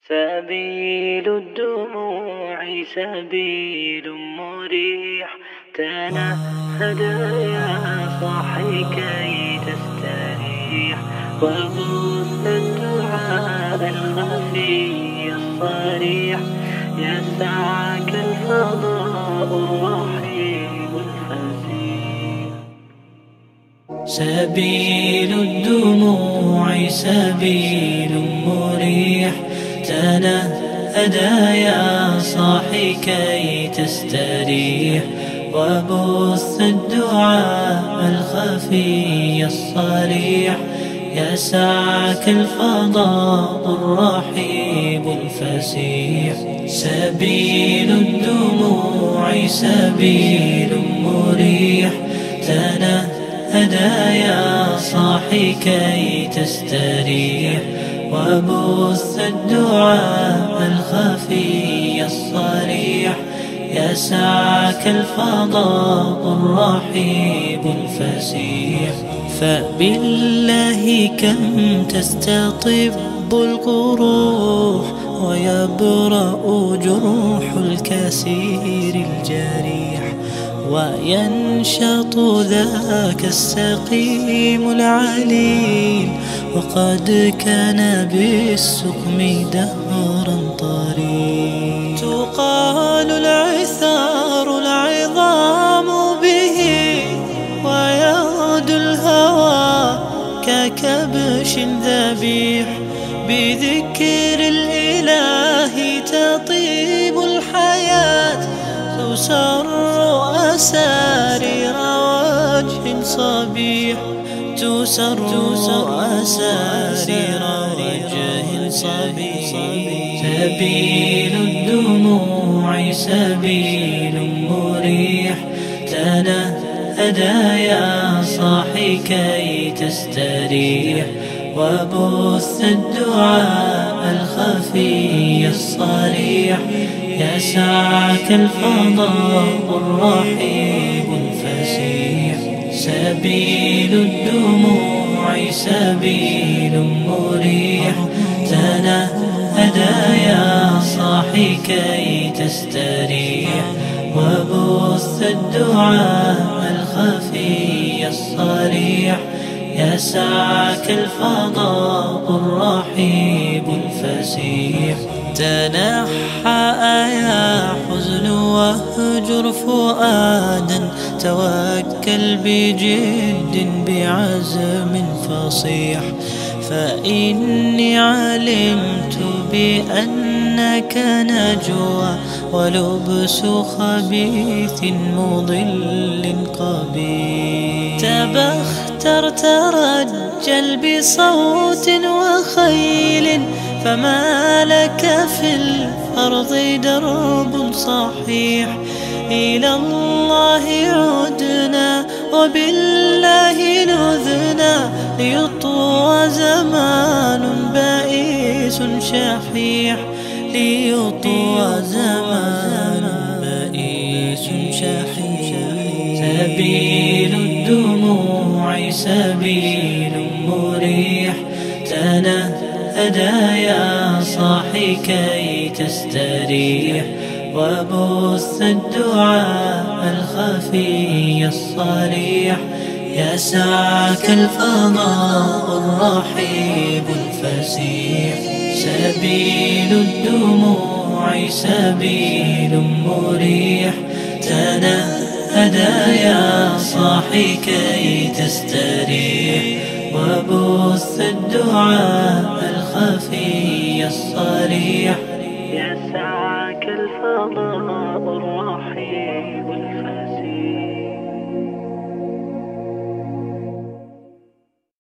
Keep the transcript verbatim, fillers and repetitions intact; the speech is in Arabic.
سبيل الدموع سبيل مريح، تنهد يا صاحي كي تستريح، وبث الدعاء الخفي الصريح، يسعك الفضاء الرحيم الفسيح. سبيل الدموع سبيل مريح، تنهد يا صاحي كي تستريح، وبث الدعاء الخفي الصريح، يسعك الفضاء الرحيب الفسيح. سبيل الدموع سبيل مريح، تنهد يا صاحي كي تستريح، وبث الدعاء الخفي الصريح، يسعك الفضاء الرحيب الفسيح. فبالله كم تستطب القروح، ويبرأ جروح الكسير الجريح، وينشط ذاك السقيم العليل، وقد كان بالسقم دهرا طريق. تقال العثار العظام به، ويغدو الهوى ككبش ذبيح، بذكر الإله تطيب الحياة، تسر أسارير وجه صبيح، تسر أسارير وجه صبيح. سبيل الدموع سبيل مريح، تنهد يا صاحي كي تستريح، وبث الدعاء الخفي الصريح، يسعك الفضاء الرحيب الفسيح. سبيل الدموع سبيل مريح، تنهد يا صاحي كي تستريح، وبث الدعاء الخفي الصريح، يسعك الفضاء الرحيب الفسيح. تنحى يا حزن واهجر فؤادا، توكل بجد بعزم فصيح، فإني علمت بأنك نجوى، ولبس خبيث مضل قبيح. تبختر ترجل بصوت وخيل، فما لك في الأرض درب صحيح. إلى الله عدنا وبالله نذنا، ليطوى زمان بائس شحيح، ليطوى زمان بائس شحيح. سبيل الدموع سبيل مريح، تنهد يا صاحي كي تستريح، وبث الدعاء الخفي الصريح، يسعك الفضاء الرحيب الفسيح. سبيل الدموع سبيل مريح، تنهد يا صاحي كي تستريح، وبث الدعاء الخفي الصريح، يسعك الفضاء